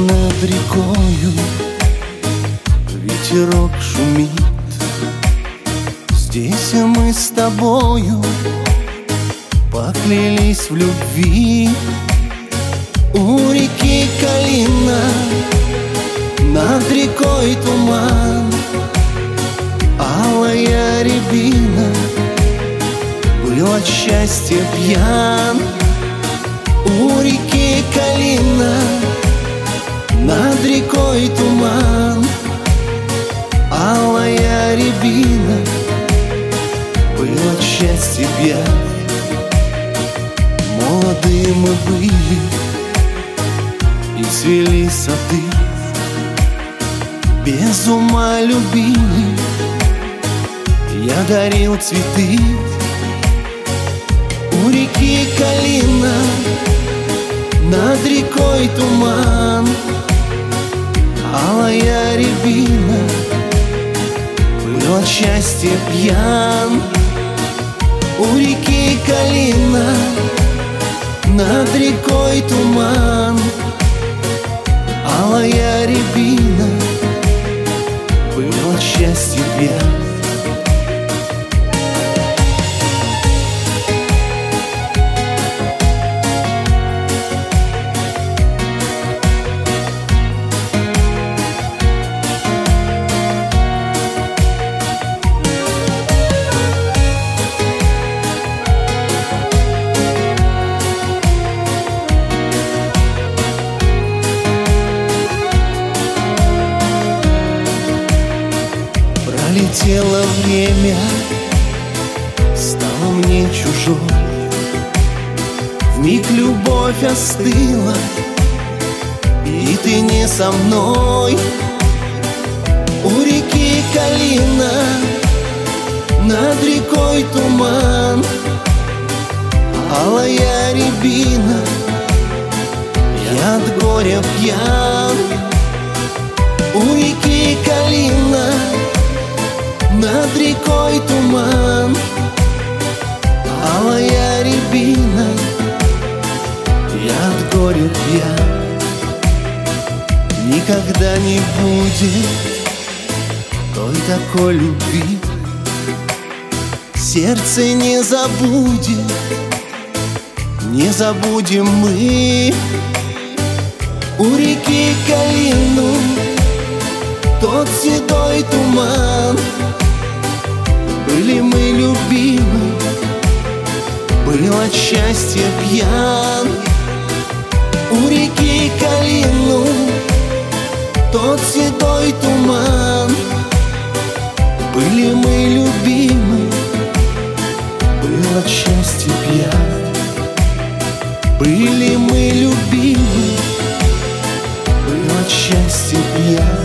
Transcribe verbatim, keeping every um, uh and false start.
над рекою ветерок шумит. Здесь мы с тобою поклялись в любви. У реки Калина над рекой туман, алая рябина, был от счастья пьян. У реки Калина над рекой туман, алая рябина, был от счастья пьян. Молоды мы были и цвели сады, без ума любили, я дарил цветы. У реки Калина над рекой туман, алая рябина, был от счастья пьян. У реки Калина над рекой туман, алая рябина, был от счастья пьян. Пролетело время, стало мне чужой, вмиг любовь остыла, и ты не со мной. У реки Калина над рекой туман, алая рябина, я от горя пьян. У реки Калина над рекой туман, алая рябина, я от горя пьян. Никогда не будет той такой любви, сердце не забудет, не забудем мы. У реки Калину тот седой туман, были мы любимы, был от счастья пьян. У реки Калину тот седой туман, были мы любимы, был от счастья пьян. Были мы любимы, был от счастья пьян.